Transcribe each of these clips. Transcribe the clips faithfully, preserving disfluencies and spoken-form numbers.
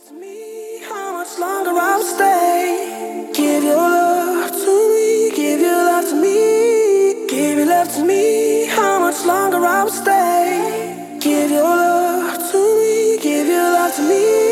to me, how much longer I'll stay. Give your love to me, give your love to me, give your love to me, how much longer I'll stay. Give your love to me, give your love to me.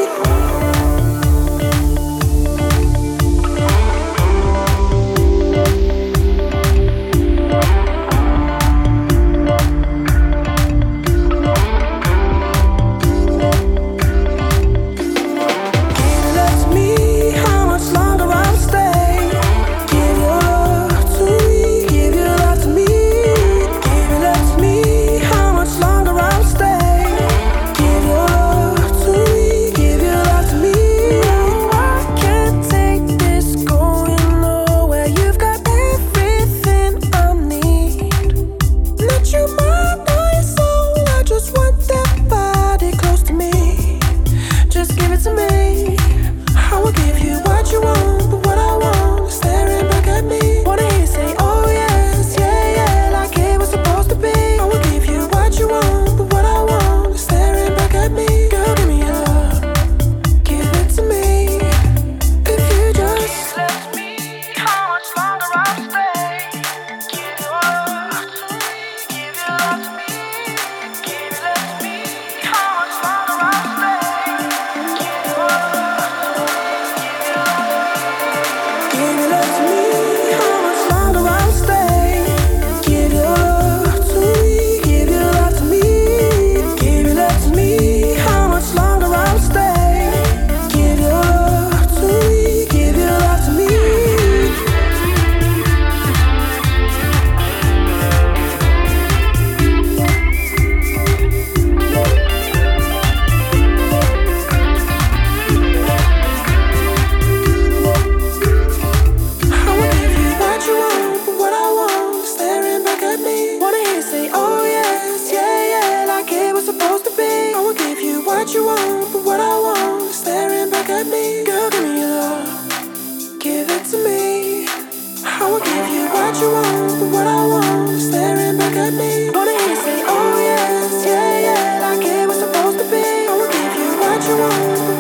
What you want, but what I want is staring back at me. Girl, give me your love, give it to me. I will give you what you want, but what I want is staring back at me. Wanna hear you say, oh yes, yeah, yeah, like it was supposed to be. I will give you what you want.